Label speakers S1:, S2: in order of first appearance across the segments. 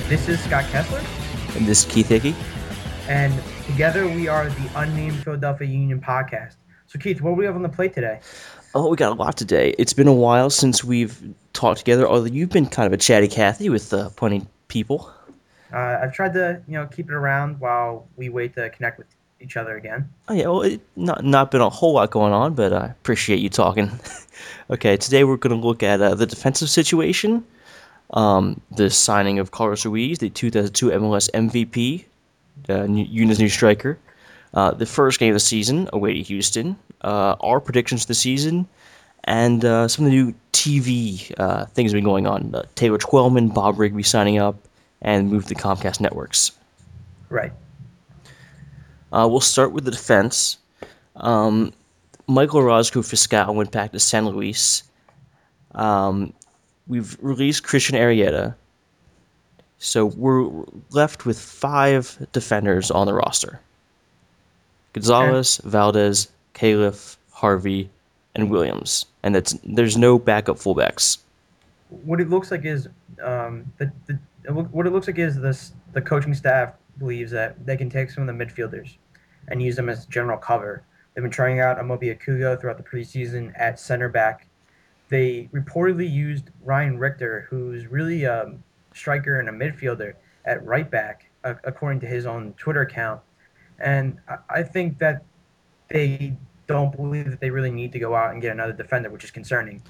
S1: This is Scott Kessler,
S2: And this is Keith Hickey.
S1: and together we are the Unnamed Philadelphia Union podcast. So, Keith, what do we have on the plate today?
S2: Oh, we got a lot today. It's been a while since we've talked together, although you've been kind of a chatty Cathy with plenty of people.
S1: I've tried to, keep it around while we wait to connect with each other again.
S2: Oh, yeah, well, not been a whole lot going on, but I appreciate you talking. Okay, today we're going to look at the defensive situation, the signing of Carlos Ruiz, the 2002 MLS MVP, Union's new striker, the first game of the season away to Houston, our predictions for the season, and some of the new TV things have been going on. Taylor Twellman, Bob Rigby signing up, and move to the Comcast networks.
S1: Right.
S2: We'll start with the defense. Michael Orozco Fiscal went back to San Luis. We've released Christian Arrieta, so we're left with 5 defenders on the roster:
S1: And
S2: Gonzalez, Valdez, Califf, Harvey, and Williams. And there's no backup fullbacks.
S1: what it looks like is what it looks like is the coaching staff believes that they can take some of the midfielders and use them as general cover. They've been trying out Amobi Akugo throughout the preseason at center back. They reportedly used Ryan Richter, who's really a striker and a midfielder, at right back, according to his own Twitter account. And I think that they don't believe that they really need to go out and get another defender, which is concerning.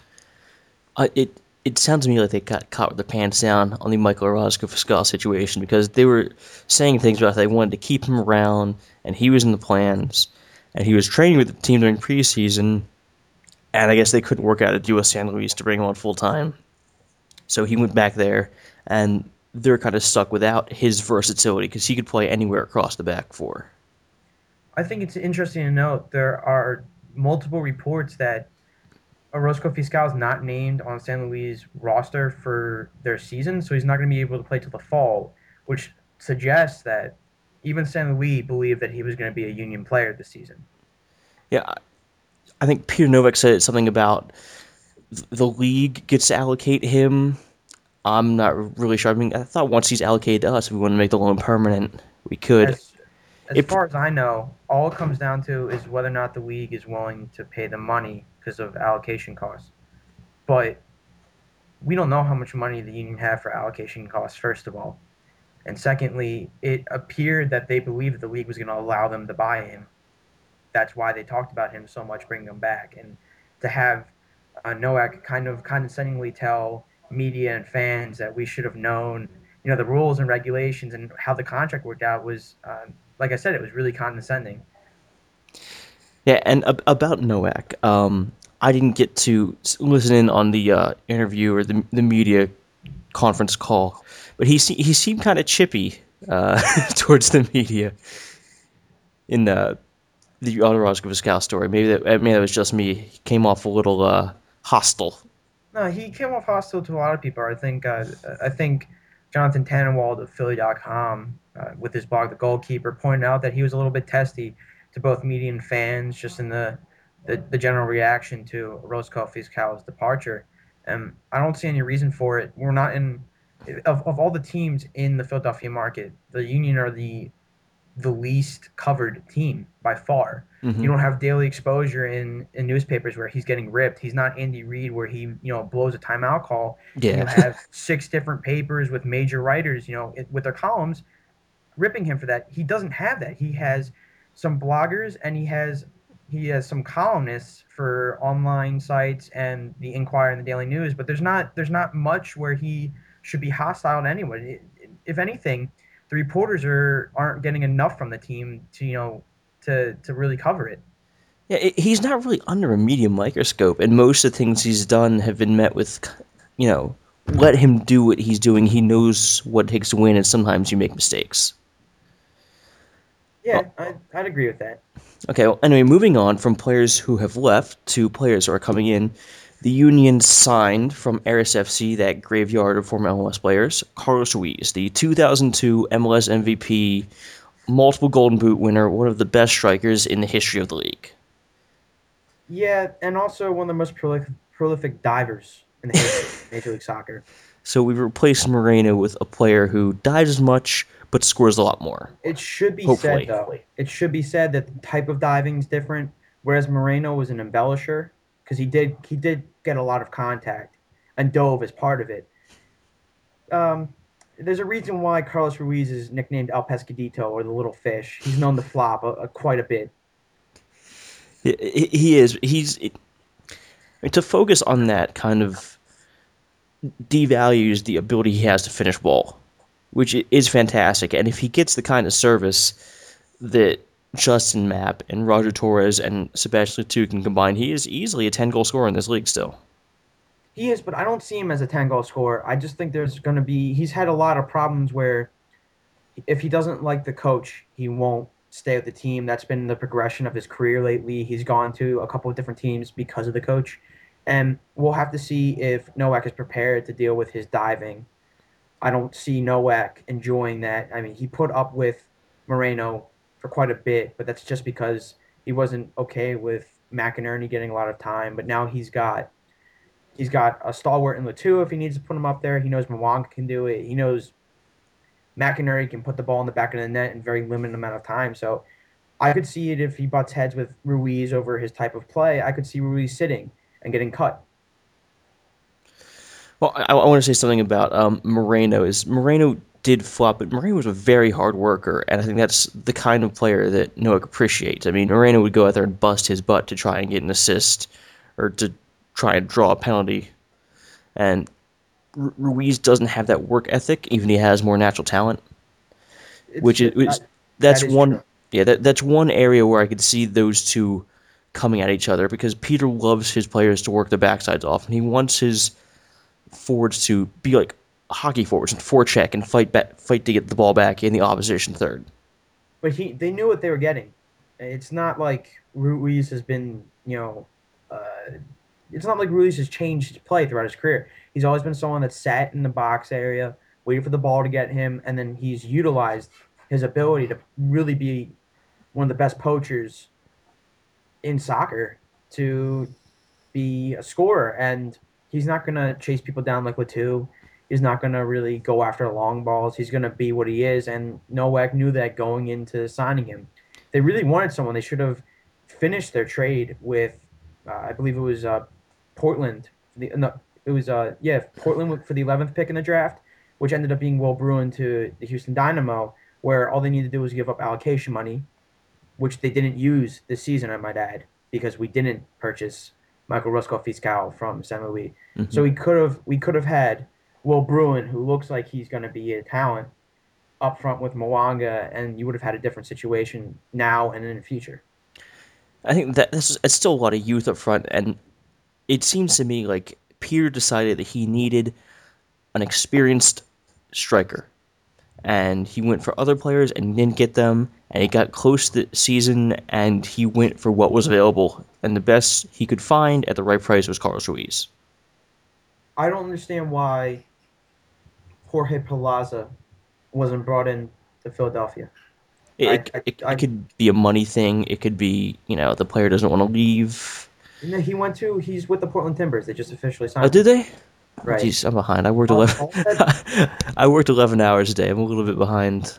S2: It sounds to me like they got caught with their pants down on the Michael Orozco Fiscal situation because they were saying things about they wanted to keep him around, and he was in the plans, and he was training with the team during preseason, and I guess they couldn't work out a deal with San Luis to bring him on full time. So he went back there, and they're kind of stuck without his versatility because he could play anywhere across the back four.
S1: I think it's interesting to note there are multiple reports that Orozco Fiscal is not named on San Luis roster for their season, so he's not going to be able to play till the fall, which suggests that even San Luis believed that he was going to be a Union player this season.
S2: Yeah, I think Peter Novak said something about the league gets to allocate him. I'm not really sure. I mean, I thought once he's allocated to us, if we want to make the loan permanent, we could.
S1: As as
S2: It,
S1: far as I know, all it comes down to is whether or not the league is willing to pay the money because of allocation costs. But we don't know how much money the union have for allocation costs, first of all. And secondly, it appeared that they believed that the league was going to allow them to buy him. That's why they talked about him so much, bringing him back. And to have Nowak kind of condescendingly tell media and fans that we should have known, the rules and regulations and how the contract worked out was, like I said, it was really condescending.
S2: yeah, and about Nowak, I didn't get to listen in on the interview or the media conference call, but he seemed kind of chippy towards the media in the Orozco Fiscal story. Maybe that was just me. He came off a little hostile.
S1: No, he came off hostile to a lot of people. I think Jonathan Tannenwald of Philly.com, with his blog, The Goalkeeper, pointed out that he was a little bit testy to both media and fans, just in the general reaction to Roscoe Fiscal's departure. I don't see any reason for it. We're not in of all the teams in the Philadelphia market, the Union are the least covered team by far. You
S2: Hmm.
S1: don't have daily exposure in newspapers where he's getting ripped. He's not Andy Reid where he blows a timeout call, and you
S2: Yeah.
S1: have 6 different papers with major writers with their columns ripping him for that. He doesn't have that. He has some bloggers, and he has some columnists for online sites and the Inquirer and the Daily News, but there's not much where he should be hostile to anyone. If anything, the reporters aren't getting enough from the team to really cover it.
S2: Yeah, he's not really under a media microscope, and most of the things he's done have been met with, you know, let him do what he's doing. He knows what it takes to win, and sometimes you make mistakes.
S1: Yeah,
S2: Well,
S1: I'd agree with that.
S2: okay, well, anyway, moving on from players who have left to players who are coming in, the Union signed from Aris FC, that graveyard of former MLS players, Carlos Ruiz, the 2002 MLS MVP, multiple Golden Boot winner, one of the best strikers in the history of the league.
S1: Yeah, and also one of the most prolific divers in the history of Major League Soccer.
S2: So we replaced Moreno with a player who dives as much but scores a lot more.
S1: It should be said,
S2: Hopefully.
S1: though. It should be said that the type of diving is different. Whereas Moreno was an embellisher because he did get a lot of contact and dove as part of it. Um, there's a reason why Carlos Ruiz is nicknamed El Pescadito or the little fish. He's known to flop quite a bit.
S2: He is. To focus on that kind of devalues the ability he has to finish ball, which is fantastic. And if he gets the kind of service that Justin Mapp and Roger Torres and Sebastian Letou can combine, he is easily a 10-goal scorer in this league still.
S1: He is, but I don't see him as a 10 goal scorer. I just think there's going to be, he's had a lot of problems where if he doesn't like the coach, he won't stay with the team. That's been the progression of his career lately. He's gone to a couple of different teams because of the coach. And we'll have to see if Nowak is prepared to deal with his diving. I don't see Nowak enjoying that. I mean, he put up with Moreno for quite a bit, but that's just because he wasn't okay with McInerney getting a lot of time. But now he's got a stalwart in Latu if he needs to put him up there. He knows Mwanga can do it. He knows McInerney can put the ball in the back of the net in very limited amount of time. So I could see it if he butts heads with Ruiz over his type of play. I could see Ruiz sitting and getting cut.
S2: Well, I want to say something about Moreno. Is Moreno did flop, but Moreno was a very hard worker, and I think that's the kind of player that Nowak appreciates. I mean, Moreno would go out there and bust his butt to try and get an assist or to try and draw a penalty, and Ruiz doesn't have that work ethic, even he has more natural talent.
S1: It's
S2: Which is
S1: that
S2: that's
S1: is
S2: one
S1: true.
S2: yeah that's one area where I could see those two coming at each other because Peter loves his players to work the backsides off, and he wants his forwards to be like hockey forwards and forecheck and fight to get the ball back in the opposition third.
S1: But they knew what they were getting. It's not like Ruiz has been, it's not like Ruiz has changed play throughout his career. He's always been someone that sat in the box area, waited for the ball to get him, and then he's utilized his ability to really be one of the best poachers in soccer to be a scorer. And he's not going to chase people down like Latu. He's not going to really go after long balls. He's going to be what he is. And Nowak knew that going into signing him. If they really wanted someone, they should have finished their trade with, I believe it was Portland. No, it was Portland for the 11th pick in the draft, which ended up being Will Bruin to the Houston Dynamo, where all they needed to do was give up allocation money, which they didn't use this season, I might add, because we didn't purchase Michael Roscoe Fiscal from Saint Louis. So
S2: Hmm.
S1: we could have had Will Bruin, who looks like he's going to be a talent, up front with Mwanga, and you would have had a different situation now and in the future.
S2: I think that this is it's still a lot of youth up front, and it seems to me like Peter decided that he needed an experienced striker, and he went for other players and didn't get them, and he got close to the season, and he went for what was available, and the best he could find at the right price was Carlos Ruiz.
S1: I don't understand why Jorge Palaza wasn't brought in to Philadelphia. I,
S2: It could be a money thing. It could be, the player doesn't want to leave.
S1: he's with the Portland Timbers. They just officially
S2: Oh,
S1: signed
S2: did
S1: him.
S2: they?
S1: Right.
S2: Jeez, I'm behind. I worked
S1: All,
S2: 11.
S1: all that
S2: I worked 11 hours a day. I'm a little bit behind.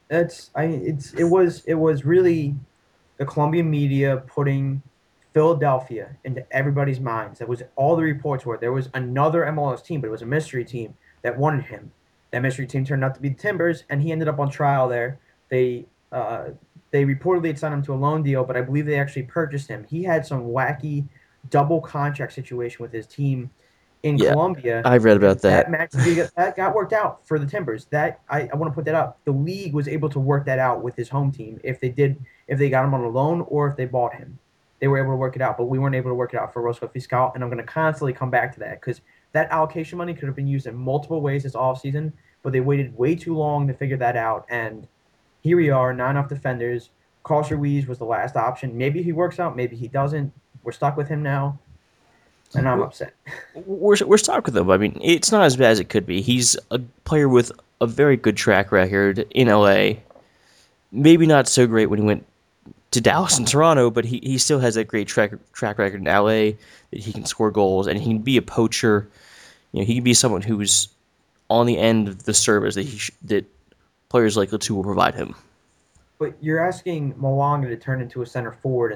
S1: it was really the Colombian media putting Philadelphia into everybody's minds. That was all the reports were. There was another MLS team, but it was a mystery team that wanted him. That mystery team turned out to be the Timbers, and he ended up on trial there. They reportedly had signed him to a loan deal, but I believe they actually purchased him. He had some wacky double contract situation with his team in
S2: Yeah,
S1: Colombia,
S2: I read
S1: and
S2: about that.
S1: that got worked out for the Timbers. That I want to put that up. The league was able to work that out with his home team if they got him on a loan or if they bought him. They were able to work it out, but we weren't able to work it out for Roscoe Fiscal, and I'm going to constantly come back to that because that allocation money could have been used in multiple ways this offseason, but they waited way too long to figure that out, and here we are, not enough defenders. Carlos Ruiz was the last option. Maybe he works out, maybe he doesn't. We're stuck with him now, and I'm
S2: We're,
S1: upset.
S2: we're stuck with him. I mean, it's not as bad as it could be. He's a player with a very good track record in LA. Maybe not so great when he went to Dallas and Toronto, but he still has that great track record in LA that he can score goals and he can be a poacher. He can be someone who's on the end of the service that players like Latu will provide him.
S1: But you're asking Mwanga to turn into a center forward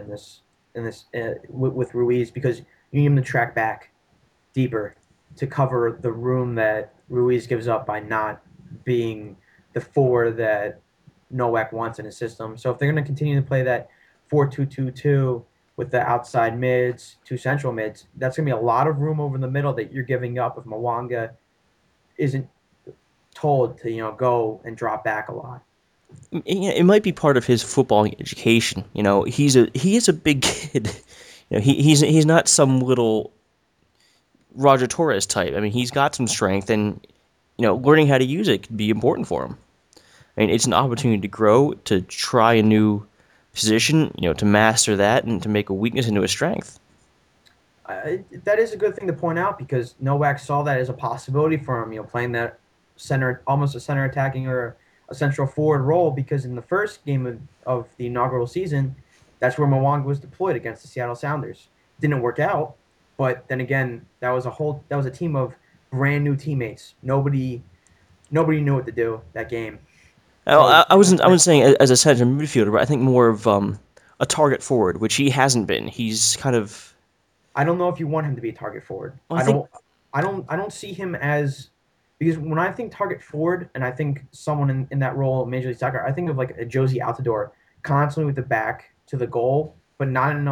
S1: with Ruiz because you need him to track back deeper to cover the room that Ruiz gives up by not being the four that Nowak wants in his system. So if they're going to continue to play that 4-2-2-2 with the outside mids, two central mids, that's going to be a lot of room over the middle that you're giving up if Mwanga isn't told to go and drop back a lot.
S2: It might be part of his football education. He is a big kid. He's not some little Roger Torres type. I mean, he's got some strength, and learning how to use it could be important for him. I mean, it's an opportunity to grow, to try a new position, to master that, and to make a weakness into a strength.
S1: That is a good thing to point out because Novak saw that as a possibility for him, playing that center, almost a center attacking or a central forward role. Because in the first game of the inaugural season, that's where Mwanga was deployed against the Seattle Sounders. Didn't work out, but then again, that was a team of brand new teammates. Nobody knew what to do that game. So
S2: I wasn't saying as a center midfielder, but I think more of a target forward, which he hasn't been. He's kind of.
S1: I don't know if you want him to be a target forward.
S2: Well, I think
S1: I don't see him as because when I think target forward and I think someone in that role in Major League Soccer, I think of like a Josie Altidore constantly with the back to the goal, but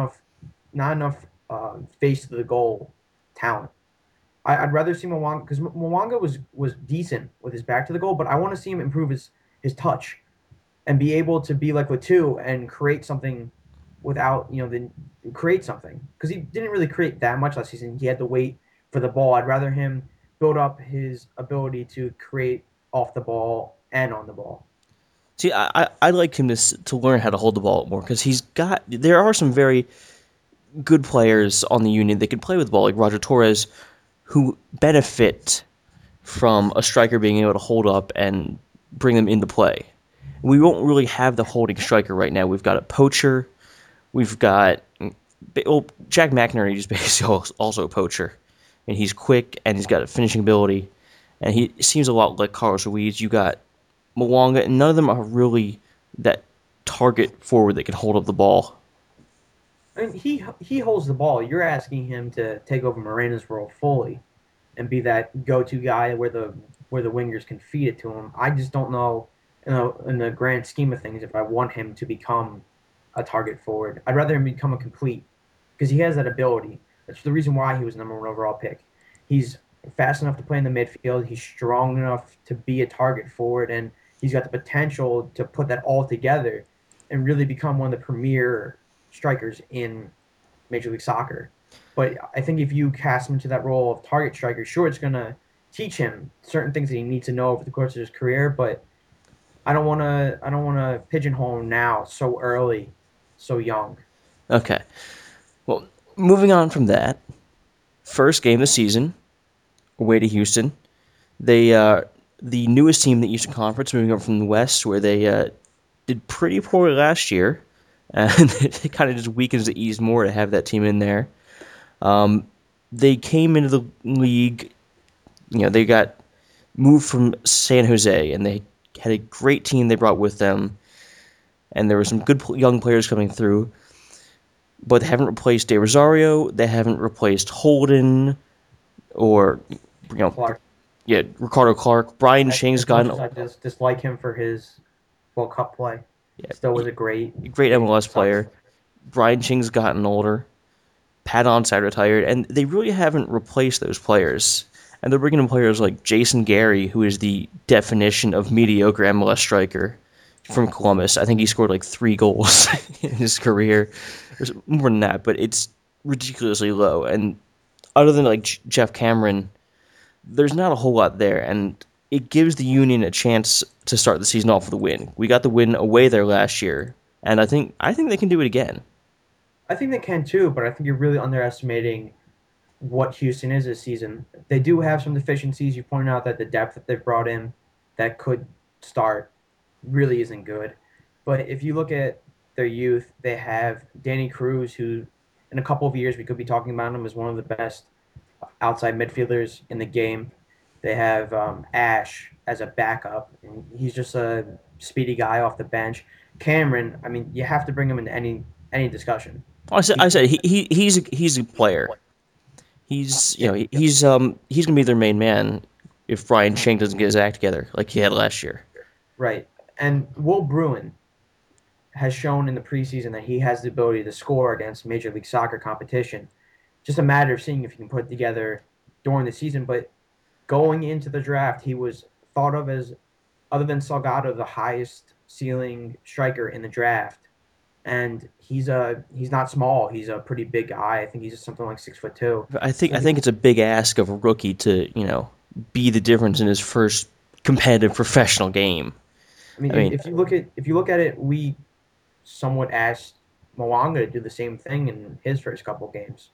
S1: not enough face to the goal talent. I'd rather see Mwanga because Mwanga was decent with his back to the goal, but I want to see him improve his touch and be able to be like Latu and create something without create something because he didn't really create that much last season. He had to wait for the ball. I'd rather him build up his ability to create off the ball and on the ball.
S2: see. I'd like him to learn how to hold the ball more because he's got. There are some very good players on the Union that can play with the ball, like Roger Torres, who benefit from a striker being able to hold up and bring them into play. We won't really have the holding striker right now. We've got a poacher. We've got Jack McInerney is basically also a poacher, and he's quick and he's got a finishing ability, and he seems a lot like Carlos Ruiz. You got Mwanga, and none of them are really that target forward that can hold up the ball.
S1: I mean, he holds the ball. You're asking him to take over Morena's role fully and be that go-to guy where the wingers can feed it to him. I just don't know, in the grand scheme of things, if I want him to become a target forward. I'd rather him become a complete because he has that ability. That's the reason why he was number one overall pick. He's fast enough to play in the midfield. He's strong enough to be a target forward, and he's got the potential to put that all together and really become one of the premier strikers in Major League Soccer. But I think if you cast him into that role of target striker, sure, it's going to teach him certain things that he needs to know over the course of his career. But I don't want to pigeonhole him now so early, so young.
S2: Okay. Well, moving on from that, first game of the season, away to Houston. They the newest team in the Eastern Conference, moving up from the West, where they did pretty poorly last year, and it kind of just weakens the East more to have that team in there. They came into the league, they got moved from San Jose, and they had a great team they brought with them, and there were some good young players coming through, but they haven't replaced De Rosario, they haven't replaced Holden, or you know,
S1: Clark,
S2: yeah, Ricardo Clark. Brian Chang's
S1: as much
S2: gotten
S1: as I just dislike him for his World Cup play, still
S2: yeah,
S1: was a
S2: great
S1: great
S2: MLS
S1: sucks.
S2: player. Brian Ching's gotten older. Pat Onside retired, and they really haven't replaced those players. And they're bringing in players like Jason Gary, who is the definition of mediocre MLS striker from Columbus. I think he scored like 3 goals in his career. There's more than that, but it's ridiculously low. And other than like Jeff Cameron, there's not a whole lot there. And it gives the Union a chance to start the season off with a win. We got the win away there last year, and I think they can do it again.
S1: I think they can too, but I think you're really underestimating what Houston is this season. They do have some deficiencies. You pointed out that the depth that they've brought in that could start really isn't good. But if you look at their youth, they have Danny Cruz, who in a couple of years we could be talking about him as one of the best outside midfielders in the game. They have Ash as a backup, and he's just a speedy guy off the bench. Cameron, I mean, you have to bring him into any discussion.
S2: I
S1: He's
S2: said he's a player. He's
S1: yeah,
S2: he's gonna be their main man if Brian Chang doesn't get his act together like he had last year.
S1: right. And Will Bruin has shown in the preseason that he has the ability to score against Major League Soccer competition. Just a matter of seeing if he can put it together during the season. But going into the draft, he was thought of as, other than Salgado, the highest ceiling striker in the draft. And he's not small. He's a pretty big guy. I think he's something like 6'2". So
S2: I think it's a big ask of a rookie to be the difference in his first competitive professional game.
S1: I mean,
S2: I mean,
S1: if you look at it, we somewhat asked Mwanga to do the same thing in his first couple games.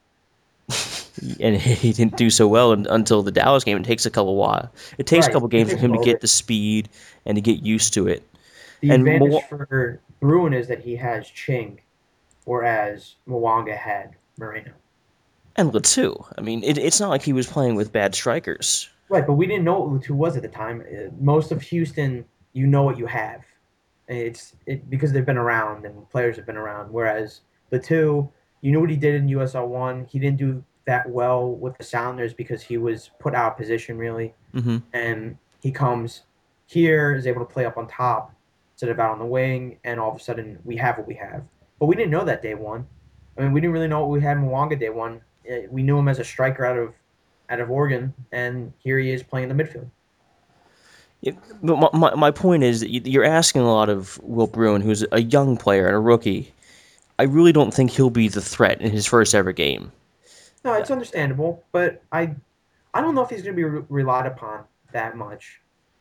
S2: and he didn't do so well until the Dallas game. It takes a couple while. It takes a
S1: Right.
S2: couple
S1: It
S2: games for
S1: takes a
S2: him to
S1: little
S2: get
S1: bit.
S2: the speed and to get used to it.
S1: The
S2: And
S1: advantage for Bruin is that he has Ching, whereas Mwanga had Moreno.
S2: and Latu. I mean, it's not like he was playing with bad strikers.
S1: Right, but we didn't know what Lutu was at the time. Most of Houston, you know what you have. Because they've been around and players have been around. Whereas Lutu, you knew what he did in USL 1. He didn't do that well with the Sounders because he was put out of position really,
S2: Hmm.
S1: and he comes here, is able to play up on top instead of out on the wing, and all of a sudden we have what we have. But we didn't know that day one. I mean, we didn't really know what we had in Mwanga day one. We knew him as a striker out of Oregon, and here he is playing the midfield.
S2: But my point is that you're asking a lot of Will Bruin, who's a young player and a rookie. I really don't think he'll be the threat in his first ever game.
S1: No, it's understandable, but I don't know if he's going to be relied upon that much.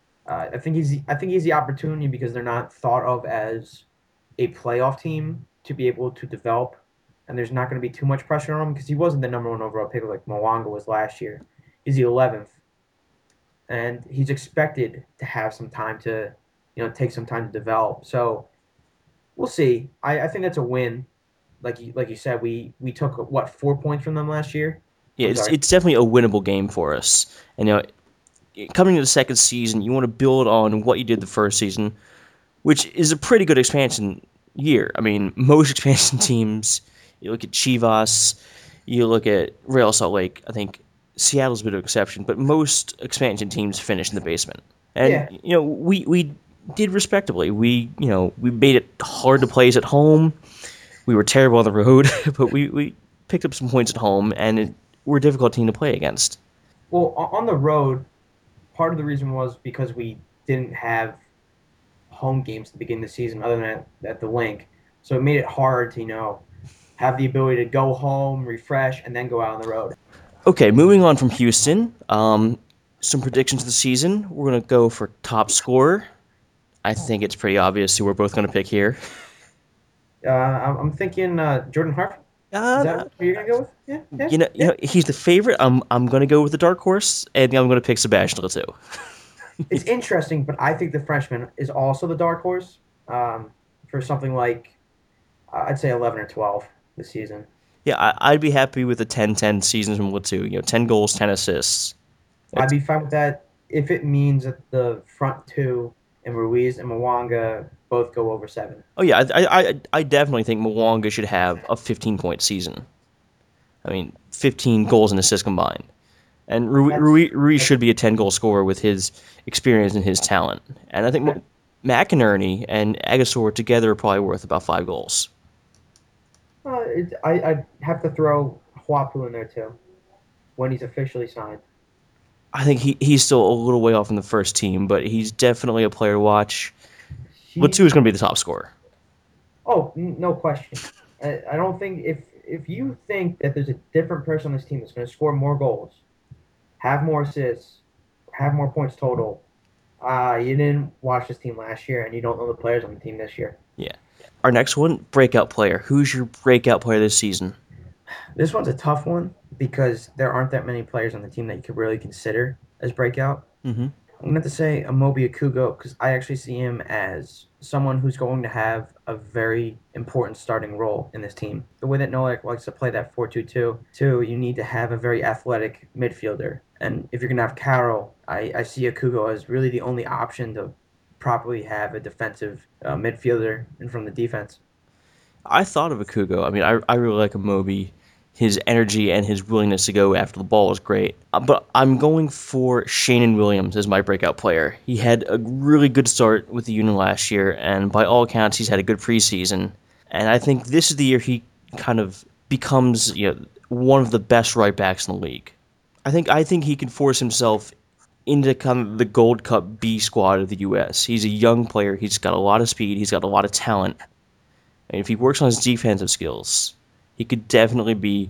S1: I think he's the opportunity because they're not thought of as a playoff team to be able to develop, and there's not going to be too much pressure on him because he wasn't the number one overall pick like Mwanga was last year. He's the 11th, and he's expected to have some time to, take some time to develop. So we'll see. I think that's a win. Like you said, we took what 4 points from them last year.
S2: Yeah,
S1: I'm
S2: it's
S1: sorry.
S2: it's definitely a winnable game for us. And coming to the second season, you want to build on what you did the first season, which is a pretty good expansion year. I mean, most expansion teams, you look at Chivas, you look at Real Salt Lake. I think Seattle's a bit of an exception, but most expansion teams finish in the basement. And
S1: Yeah,
S2: we did respectably. We made it hard to place at home. We were terrible on the road, but we picked up some points at home, and we're a difficult team to play against.
S1: well, on the road, part of the reason was because we didn't have home games to begin the season other than at the link. So it made it hard to, have the ability to go home, refresh, and then go out on the road.
S2: Okay, moving on from Houston. Some predictions of the season. We're gonna go for top scorer. I think it's pretty obvious who we're both gonna pick here.
S1: I'm thinking Jordan Harper. Is that
S2: Uh,
S1: what you're going to go with? Yeah, yeah,
S2: you
S1: yeah.
S2: know, he's the favorite. I'm gonna go with the dark horse, and I'm gonna pick Sebastian Letou.
S1: It's interesting, but I think the freshman is also the dark horse for something like, I'd say 11 or 12 this season.
S2: Yeah, I'd be happy with a 10-10 season from Letou. 10 goals, 10 assists.
S1: I'd
S2: That's,
S1: be fine with that if it means that the front two and Ruiz and Mwanga both go over 7.
S2: oh yeah, I definitely think Mwanga should have a 15-point season. I mean, 15 goals and assists combined. And
S1: That's,
S2: Rui
S1: that's
S2: should be a 10-goal scorer with his experience and his talent. And I think McInerney and Agasor together are probably worth about 5 goals.
S1: I'd have to throw Huapu in there too when he's officially signed.
S2: I think he's still a little way off in the first team, but he's definitely a player to watch. Latu
S1: He's
S2: is going to be the top scorer.
S1: no question. I don't think if you think that there's a different person on this team that's going to score more goals, have more assists, have more points total, you didn't watch this team last year and you don't know the players on the team this year.
S2: Yeah. Our next one, breakout player. Who's your breakout player this season?
S1: This one's a tough one because there aren't that many players on the team that you could really consider as breakout.
S2: Mm-hmm.
S1: I'm going to say Amobi Akugo because I actually see him as someone who's going to have a very important starting role in this team. The way that Nolik likes to play that 4-2-2, too, you need to have a very athletic midfielder. And if you're going to have Carroll I see Akugo as really the only option to properly have a defensive midfielder in from the defense.
S2: I thought of Akugo. I mean, I really like Amobi. His energy and his willingness to go after the ball is great. But I'm going for Shannon Williams as my breakout player. He had a really good start with the Union last year, and by all accounts, he's had a good preseason. And I think this is the year he kind of becomes, one of the best right backs in the league. I think he can force himself into kind of the Gold Cup B squad of the U.S. He's a young player. He's got a lot of speed. He's got a lot of talent. And if he works on his defensive skills, he could definitely be,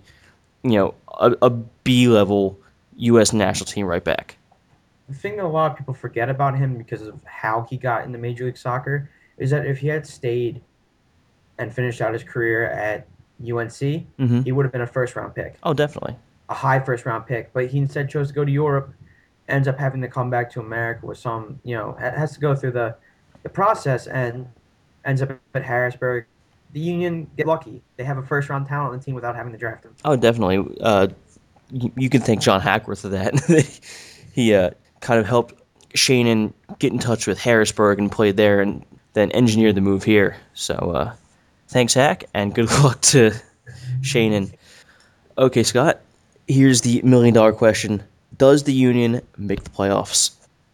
S2: a B level U.S. national team right back.
S1: The thing that a lot of people forget about him because of how he got into Major League Soccer is that if he had stayed and finished out his career at UNC,
S2: Hmm.
S1: he would have been a first round pick,
S2: Oh, definitely.
S1: a high first round pick. But he instead chose to go to Europe, ends up having to come back to America with some, has to go through the process and ends up at Harrisburg. The Union get lucky; they have a first round talent on the team without having to draft him.
S2: Oh, definitely. You can thank John Hackworth for that. He kind of helped Shannon get in touch with Harrisburg and played there, and then engineered the move here. So thanks, Hack, and good luck to Shannon. Okay, Scott. Here's the $1 million question: does the Union make the playoffs?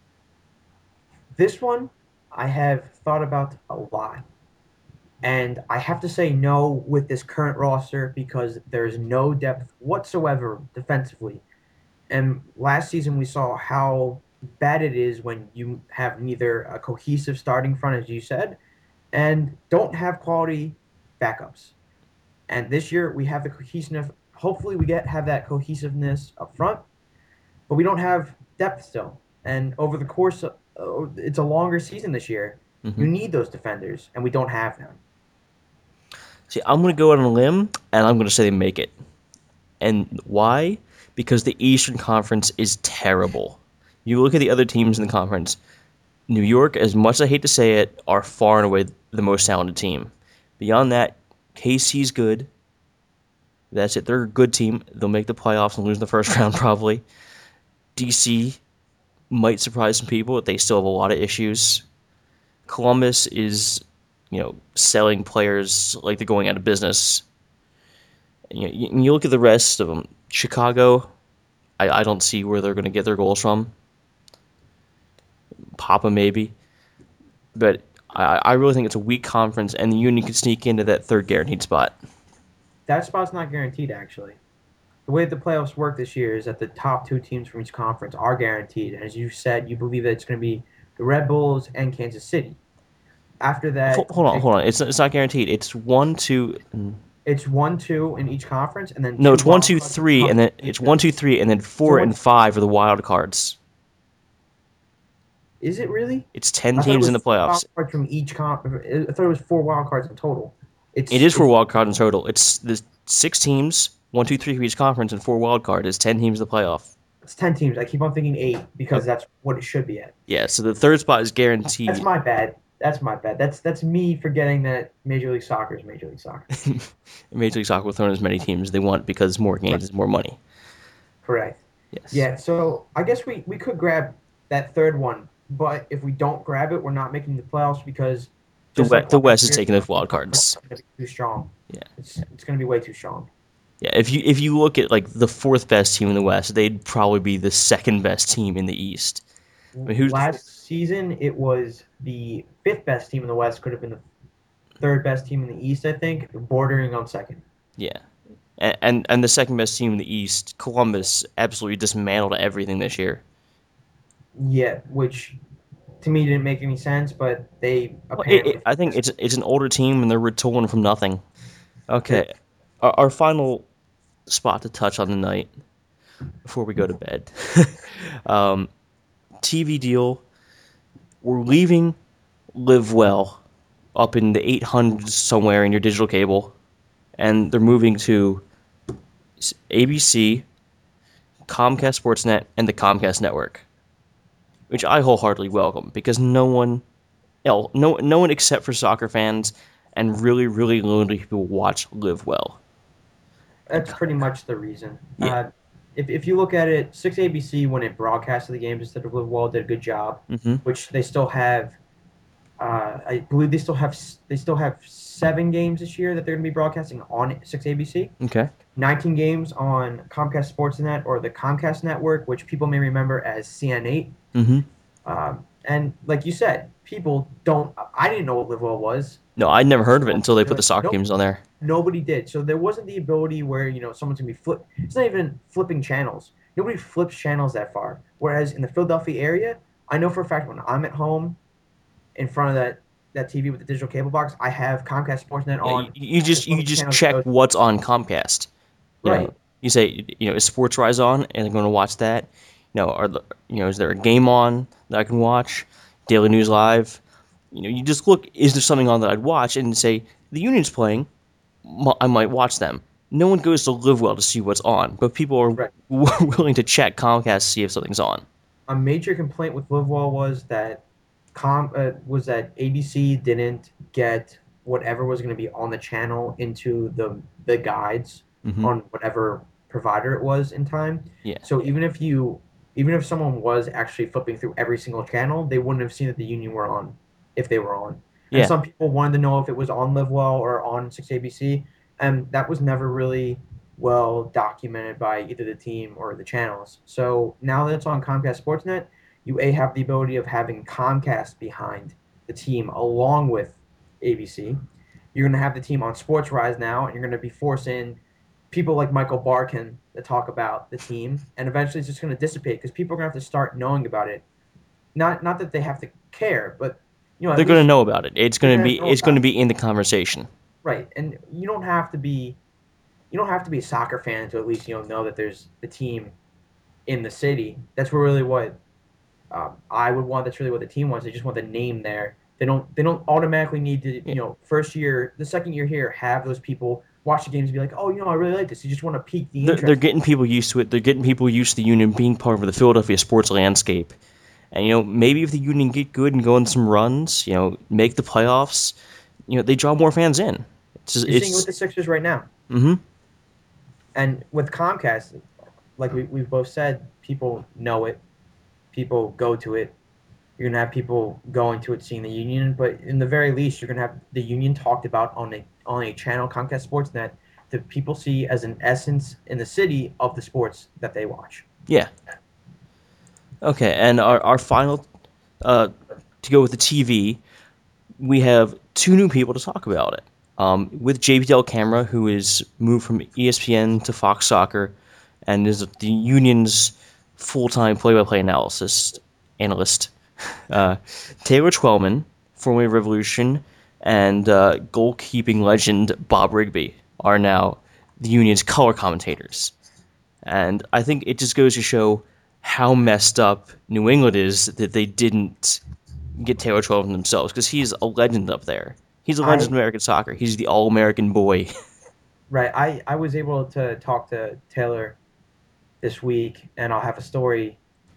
S1: This one I have thought about a lot. And I have to say no with this current roster because there's no depth whatsoever defensively. And last season we saw how bad it is when you have neither a cohesive starting front, as you said, and don't have quality backups. And this year we have the cohesiveness. Hopefully we get have that cohesiveness up front, but we don't have depth still. And over the course of, it's a longer season this year.
S2: Hmm.
S1: You need those defenders, and we don't have them.
S2: See, I'm going to go out on a limb, and I'm going to say they make it. And why? Because the Eastern Conference is terrible. You look at the other teams in the conference. New York, as much as I hate to say it, are far and away the most talented team. Beyond that, KC's good. That's it. They're a good team. They'll make the playoffs and lose in the first round probably. DC might surprise some people, but they still have a lot of issues. Columbus is, selling players like they're going out of business. You look at the rest of them. Chicago, I don't see where they're going to get their goals from. Papa maybe, but I really think it's a weak conference, and the Union could sneak into that third guaranteed spot.
S1: That spot's not guaranteed, actually. The way the playoffs work this year is that the top two teams from each conference are guaranteed. And as you said, you believe that it's going to be the Red Bulls and Kansas City. After that,
S2: Hold on, hold on. It's not guaranteed. It's one, two.
S1: it's 1, 2 in each conference, and then
S2: No,
S1: two
S2: it's one,
S1: wild
S2: two,
S1: cards
S2: three,
S1: come
S2: and then
S1: from each
S2: it's one,
S1: conference.
S2: two, three, and then
S1: So
S2: four and
S1: what
S2: five are the wild cards.
S1: is it really?
S2: It's 10
S1: I thought it
S2: teams in
S1: was
S2: the
S1: four
S2: playoffs.
S1: wild cards from each conference. I thought it was four wild cards in total.
S2: It
S1: It's
S2: is four
S1: it's
S2: wild cards in total. It's the 6 teams, one, two, three for each conference, and four wild card is 10 teams in the playoff.
S1: it's 10 teams. I keep on thinking eight because
S2: Okay.
S1: that's what it should be at.
S2: Yeah, so the third spot is
S1: That's
S2: guaranteed.
S1: my bad. That's my bad. That's me forgetting that Major League Soccer is Major League Soccer.
S2: Major League Soccer will throw in as many teams as they want because more games is more money.
S1: Correct.
S2: Yes.
S1: Yeah, so I guess we could grab that third one, but if we don't grab it, we're not making the playoffs because just like
S2: The
S1: last
S2: West is
S1: year,
S2: taking the
S1: the
S2: wild
S1: conference
S2: cards.
S1: is going to be too strong.
S2: Yeah.
S1: It's going to be way too strong.
S2: Yeah, if you look at like the fourth best team in the West, they'd probably be the second best team in the East. I mean, who's the fourth?
S1: Last season, it was the fifth best team in the West, could have been the third best team in the East, I think, bordering on second.
S2: Yeah, and the second best team in the East, Columbus, absolutely dismantled everything this year.
S1: Yeah, which to me didn't make any sense, but they
S2: Well,
S1: apparently
S2: I think
S1: fixed
S2: it's an older team and they're retooling from nothing.
S1: it.
S2: Okay, our final spot to touch on tonight before we go to bed. um, TV deal. We're leaving Live Well up in the 800s somewhere in your digital cable, and they're moving to ABC, Comcast Sportsnet, and the Comcast Network, which I wholeheartedly welcome because no one except for soccer fans and really really lonely people watch Live Well. And
S1: That's pretty much the reason.
S2: yeah,
S1: if you look at it, 6ABC when it broadcasted the games instead of Live Well did a good job,
S2: Mm-hmm.
S1: which they still have. I believe they still have 7 games this year that they're going to be broadcasting on 6ABC.
S2: Okay.
S1: 19 games on Comcast Sportsnet or the Comcast network, which people may remember as CN8.
S2: Mm-hmm.
S1: And like you said, people don't. I didn't know what Live Well was.
S2: No, I'd never heard of it until they put the
S1: Like,
S2: soccer
S1: nope,
S2: games on there.
S1: nobody did. So there wasn't the ability where someone's gonna be flip. It's not even flipping channels. Nobody flips channels that far. Whereas in the Philadelphia area, I know for a fact when I'm at home in front of that TV with the digital cable box, I have Comcast Sportsnet
S2: Yeah, you,
S1: on.
S2: you
S1: It's
S2: just
S1: one
S2: you
S1: of the
S2: just
S1: channels it
S2: check
S1: goes.
S2: what's on Comcast. You know,
S1: Right.
S2: you say, is Sports Rise on, and I'm going to watch that. Is there a game on that I can watch? Daily News Live. You just look. Is there something on that I'd watch? And say the Union's playing. I might watch them. No one goes to Live Well to see what's on, but people are
S1: Right.
S2: willing to check Comcast to see if something's on.
S1: A major complaint with LiveWell was that ABC didn't get whatever was going to be on the channel into the guides
S2: Hmm.
S1: on whatever provider it was in time.
S2: Yeah,
S1: So even if someone was actually flipping through every single channel, they wouldn't have seen that the Union were on if they were on. And
S2: yeah,
S1: some people wanted to know if it was on LiveWell or on 6ABC, and that was never really well documented by either the team or the channels. So now that it's on Comcast Sportsnet, you have the ability of having Comcast behind the team along with ABC. You're going to have the team on Sports Rise now, and you're going to be forcing people like Michael Barkin to talk about the team, and eventually it's just going to dissipate because people are going to have to start knowing about it. Not that they have to care, but at
S2: they're going to
S1: least
S2: know about it.
S1: they're going to know
S2: It's going
S1: about
S2: to
S1: it,
S2: be in the conversation.
S1: right? And you don't have to be a soccer fan to at least know that there's the team in the city. That's really what I would want. That's really what the team wants. They just want the name there. They don't automatically need to
S2: Yeah.
S1: first year, the second year here, have those people watch the games and be like, oh, I really like this. You just want to pique the
S2: They're
S1: interest.
S2: getting people used to it. They're getting people used to the Union being part of the Philadelphia sports landscape. And maybe if the Union get good and go on some runs, make the playoffs, they draw more fans in.
S1: You're seeing it with the Sixers right now,
S2: Mm-hmm.
S1: and with Comcast, like we've both said, people know it, people go to it. You're gonna have people going to it, seeing the Union, but in the very least, you're gonna have the Union talked about on a channel, Comcast Sportsnet, that people see as an essence in the city of the sports that they watch.
S2: Yeah. Okay, and our final to go with the TV, we have two new people to talk about it. With JP Del Camera, who is moved from ESPN to Fox Soccer, and is the Union's full-time play-by-play analyst. Uh, Taylor Twellman, formerly of Revolution, and goalkeeping legend Bob Rigby are now the Union's color commentators. And I think it just goes to show how messed up New England is that they didn't get Taylor Twelve themselves, because he's a legend up there. He's a legend
S1: I
S2: of American soccer. He's the All American boy.
S1: right, I was able to talk to Taylor this week, and I'll have a story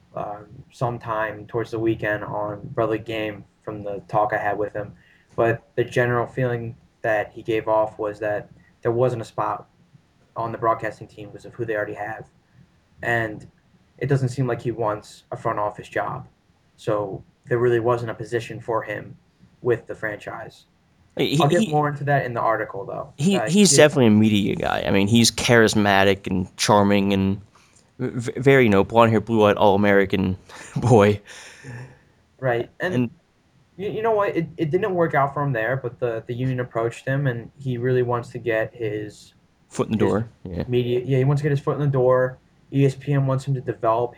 S1: sometime towards the weekend on Brother Game from the talk I had with him. But the general feeling that he gave off was that there wasn't a spot on the broadcasting team because of who they already have. And it doesn't seem like he wants a front office job. So there really wasn't a position for him with the franchise.
S2: he,
S1: I'll get
S2: he
S1: more into that in the article, though.
S2: he's definitely a media guy. I mean, he's charismatic and charming and very blonde hair, blue eyed, all American boy.
S1: Right. And
S2: And
S1: you know what? It didn't work out for him there, but the union approached him, and he really wants to get
S2: foot in the
S1: his
S2: door. Yeah.
S1: media. Yeah, he wants to get his foot in the door. ESPN wants him to develop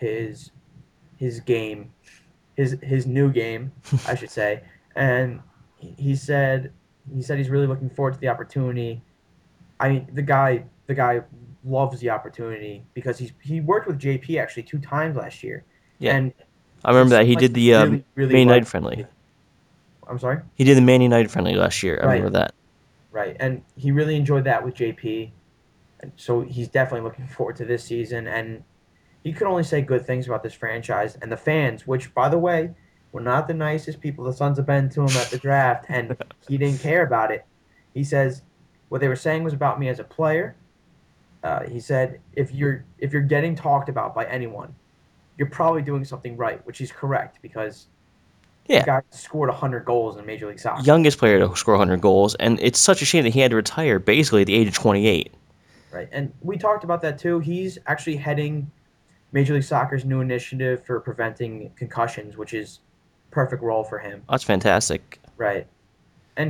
S1: his game, his new game, I should say. And he said he's really looking forward to the opportunity. I mean, the guy loves the opportunity because he worked with JP actually 2 times last year,
S2: Yeah.
S1: and
S2: I
S1: it
S2: remember that
S1: seemed
S2: he
S1: like
S2: did
S1: he
S2: the
S1: really
S2: Man United
S1: liked
S2: friendly.
S1: it. I'm sorry.
S2: He did the Man United friendly last year. I remember
S1: Right,
S2: that.
S1: right, and he really enjoyed that with JP, and so he's definitely looking forward to this season. And he could only say good things about this franchise and the fans, which, by the way, were not the nicest people the Suns have been to him at the draft, and he didn't care about it. He says what they were saying was about me as a player, He said, if you're getting talked about by anyone, you're probably doing something right, which is correct because the
S2: Yeah,
S1: guy scored 100 goals in Major League Soccer,
S2: youngest player to score 100 goals, and it's such a shame that he had to retire basically at the age of 28.
S1: right? And we talked about that too. He's actually heading Major League Soccer's new initiative for preventing concussions, which is perfect role for him,
S2: That's fantastic.
S1: right? And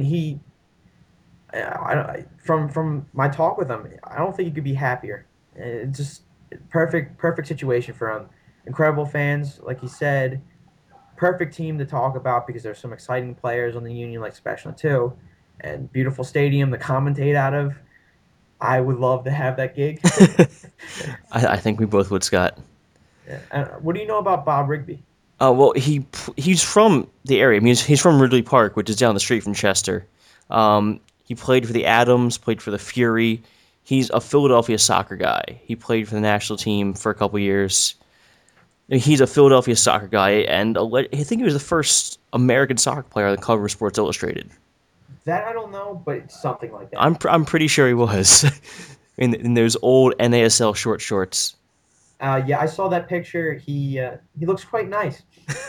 S1: from my talk with him, I don't think he could be happier. It's just perfect situation for him. Incredible fans, like he said. Perfect team to talk about because there's some exciting players on the Union, like Sebastian too, and beautiful stadium to commentate out of. I would love to have that gig.
S2: I think we both would, Scott.
S1: Yeah. What do you know about Bob Rigby?
S2: Well, he's from the area. I mean, he's from Ridley Park, which is down the street from Chester. He played for the Adams, played for the Fury. He's a Philadelphia soccer guy. He played for the national team for a couple years. He's a Philadelphia soccer guy, and I think he was the first American soccer player on the cover of Sports Illustrated.
S1: That I don't know, but it's something like that.
S2: I'm pretty sure he was in those old NASL short shorts.
S1: Yeah, I saw that picture. He looks quite nice.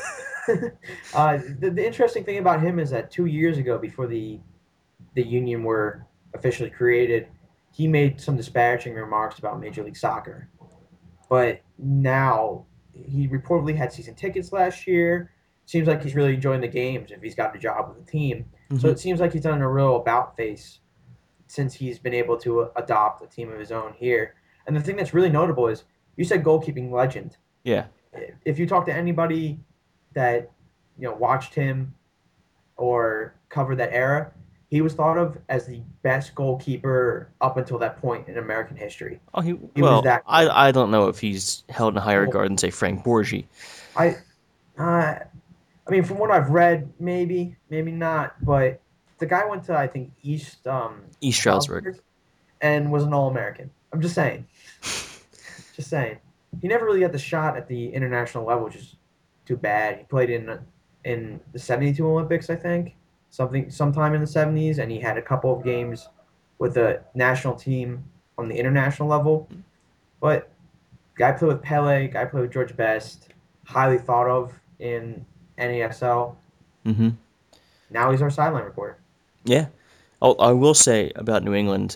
S1: The interesting thing about him is that 2 years ago, before the union were officially created, he made some disparaging remarks about Major League Soccer. But now he reportedly had season tickets last year. Seems like he's really enjoying the games if he's got a job with the team. So
S2: Hmm.
S1: it seems like he's done a real about face since he's been able to adopt a team of his own here. And the thing that's really notable is you said goalkeeping legend.
S2: Yeah.
S1: If you talk to anybody that watched him or covered that era, he was thought of as the best goalkeeper up until that point in American history.
S2: Oh,
S1: He was that good.
S2: I don't know if he's held in higher
S1: Well,
S2: regard than say Frank Borgi.
S1: I uh, I mean, from what I've read, maybe not, but the guy went to I think East
S2: East Stroudsburg.
S1: Stroudsburg and was an All American. I'm just saying, just saying. He never really got the shot at the international level, which is too bad. He played in the '72 Olympics, I think, sometime in the '70s, and he had a couple of games with the national team on the international level. But guy played with Pele, guy played with George Best, highly thought of in NASL.
S2: Hmm.
S1: Now he's our sideline reporter.
S2: Yeah. Oh, I will say about New England,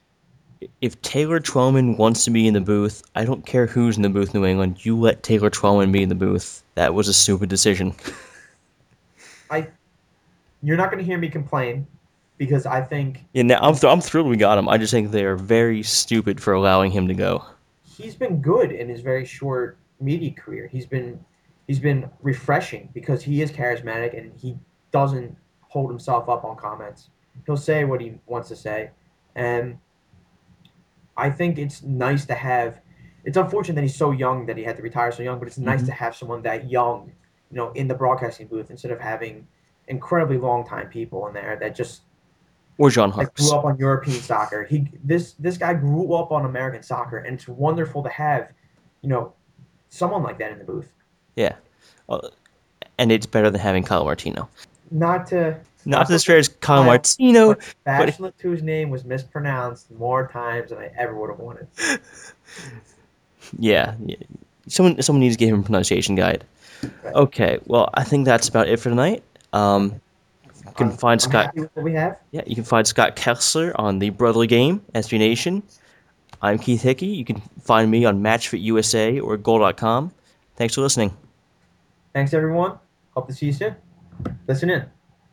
S2: if Taylor Twellman wants to be in the booth, I don't care who's in the booth, New England. You let Taylor Twellman be in the booth. That was a stupid decision.
S1: I You're not going to hear me complain because I think
S2: Yeah, now
S1: he's
S2: I'm thrilled we got him. I just think they are very stupid for allowing him to go.
S1: he's been good in his very short media career. He's been refreshing because he is charismatic and he doesn't hold himself up on comments. He'll say what he wants to say, and I think it's nice to have. It's unfortunate that he's so young that he had to retire so young, but it's nice
S2: Hmm.
S1: to have someone that young, in the broadcasting booth instead of having incredibly long time people in there that just
S2: Or John
S1: that grew
S2: Harps.
S1: up on European soccer. This guy grew up on American soccer, and it's wonderful to have, you know, someone like that in the booth.
S2: Yeah. Uh, and it's better than having Kyle Martino.
S1: Not to
S2: Not
S1: not
S2: to
S1: to
S2: disparage Kyle
S1: Kyle,
S2: Martino,
S1: but
S2: but
S1: Sebastian whose name was mispronounced more times than I ever would have wanted.
S2: yeah. Someone needs to give him a pronunciation guide.
S1: But
S2: Okay, well, I think that's about it for tonight. You can
S1: I'm
S2: find
S1: I'm
S2: Scott.
S1: happy with what we have.
S2: Yeah, you can find Scott Kessler on the Brotherly Game, SB Nation. I'm Keith Hickey. You can find me on MatchFit USA or Goal.com. Thanks for listening.
S1: Thanks everyone. Hope to see you soon. Listen in.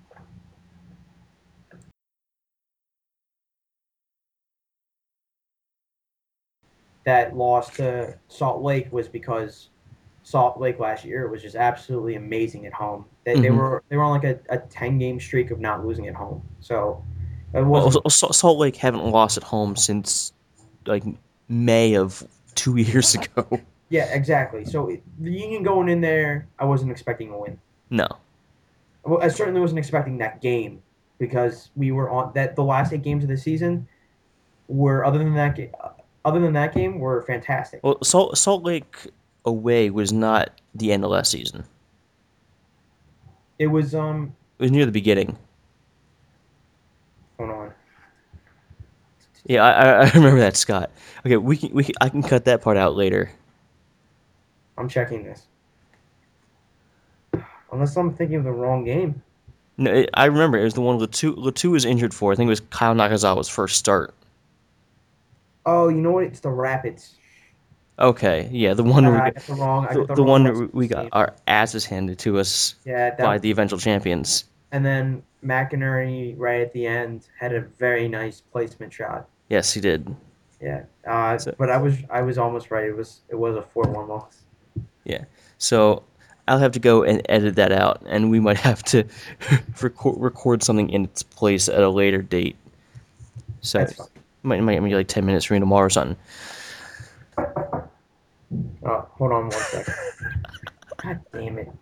S1: That loss to Salt Lake was because Salt Lake last year was just absolutely amazing at home. They
S2: Hmm.
S1: were on like a 10 game streak of not losing at home. So it
S2: Well,
S1: wasn't.
S2: Salt Lake haven't lost at home since like May of 2 years ago.
S1: Yeah, exactly. So the Union going in there, I wasn't expecting a win.
S2: No.
S1: Well, I certainly wasn't expecting that game because we were on that. The last 8 games of the season were other than that game were fantastic.
S2: Well, Salt Lake away was not the end of last season.
S1: It was
S2: It was near the beginning.
S1: hold on.
S2: Yeah, I remember that, Scott. Okay, I can cut that part out later.
S1: I'm checking this. Unless I'm thinking of the wrong game.
S2: No, I remember it was the one Latu was injured for. I think it was Kyle Nakazawa's first start.
S1: Oh, you know what? It's the Rapids.
S2: Okay, yeah, the one
S1: I got the wrong. I got the
S2: the
S1: wrong
S2: one
S1: West
S2: we
S1: Coast
S2: got
S1: team.
S2: our asses handed to us
S1: Yeah,
S2: by
S1: that.
S2: the eventual champions.
S1: And then McInerney right at the end had a very nice placement shot.
S2: Yes, he did.
S1: Yeah.
S2: So
S1: But I was almost right. It was a 4-1 loss.
S2: yeah, so I'll have to go and edit that out, and we might have to record something in its place at a later date. So
S1: That's fine.
S2: might be like 10 minutes from tomorrow or something.
S1: Hold on one second. God damn it.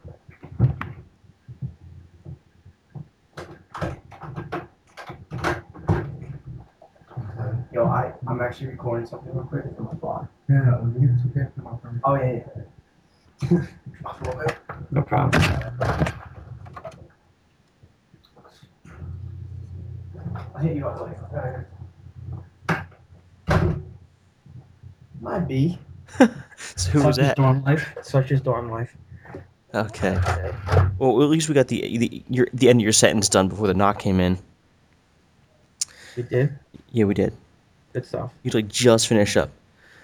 S1: Yo, I'm actually recording something real quick for my blog.
S3: Yeah, no, it's okay. Come on, from
S1: Oh yeah, yeah. No problem. I'll hit you up later. Might be.
S2: So who was
S3: Such is
S2: that?
S3: dorm life.
S1: Such is dorm life.
S2: Okay. Well, at least we got the end of your sentence done before the knock came in.
S1: We did.
S2: Yeah, we did.
S1: Good stuff.
S2: You like just finished up.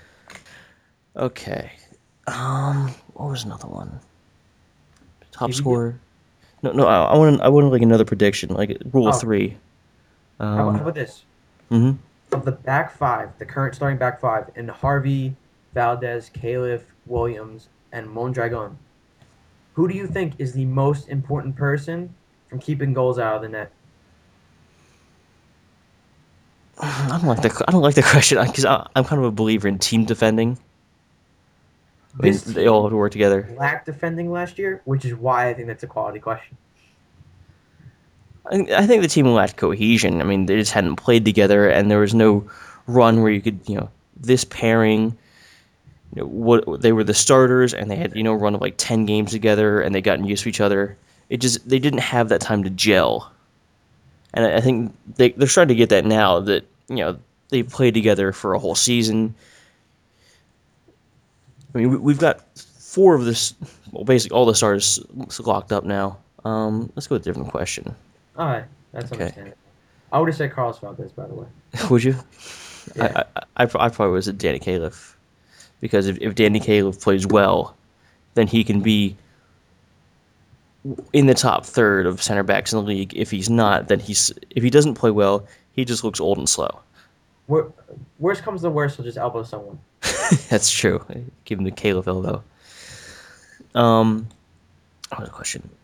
S2: Okay. What was another one? Top
S1: Did you get?
S2: scorer. No. I wanted like another prediction, like rule of
S1: Oh,
S2: three.
S1: how about this?
S2: Mhm.
S1: Of the back five, the current starting back five, and Harvey, Valdez, Caliph, Williams, and Mondragon, who do you think is the most important person from keeping goals out of the net?
S2: I don't like the question because I'm kind of a believer in team defending. I mean,
S1: This
S2: they all
S1: team
S2: have to work together.
S1: lacked defending last year, which is why I think that's a quality question.
S2: I think the team lacked cohesion. I mean, they just hadn't played together, and there was no run where you could, this pairing. What they were the starters, and they had run of like 10 games together, and they gotten used to each other. They didn't have that time to gel, and I think they're starting to get that now that they've played together for a whole season. I mean, we've got four of this, well, basically all the starters locked up now. Let's go with a different question.
S1: All right, that's
S2: Okay,
S1: understandable. I would have said Carlos Valdez, by the way.
S2: would you?
S1: Yeah,
S2: I probably was a Danny Califf because if Danny Califf plays well, then he can be in the top third of center backs in the league. If he's not, then if he doesn't play well, he just looks old and slow.
S1: Wor- Worst comes to worst, he'll just elbow someone.
S2: That's true. Give him the Califf elbow. What was the question?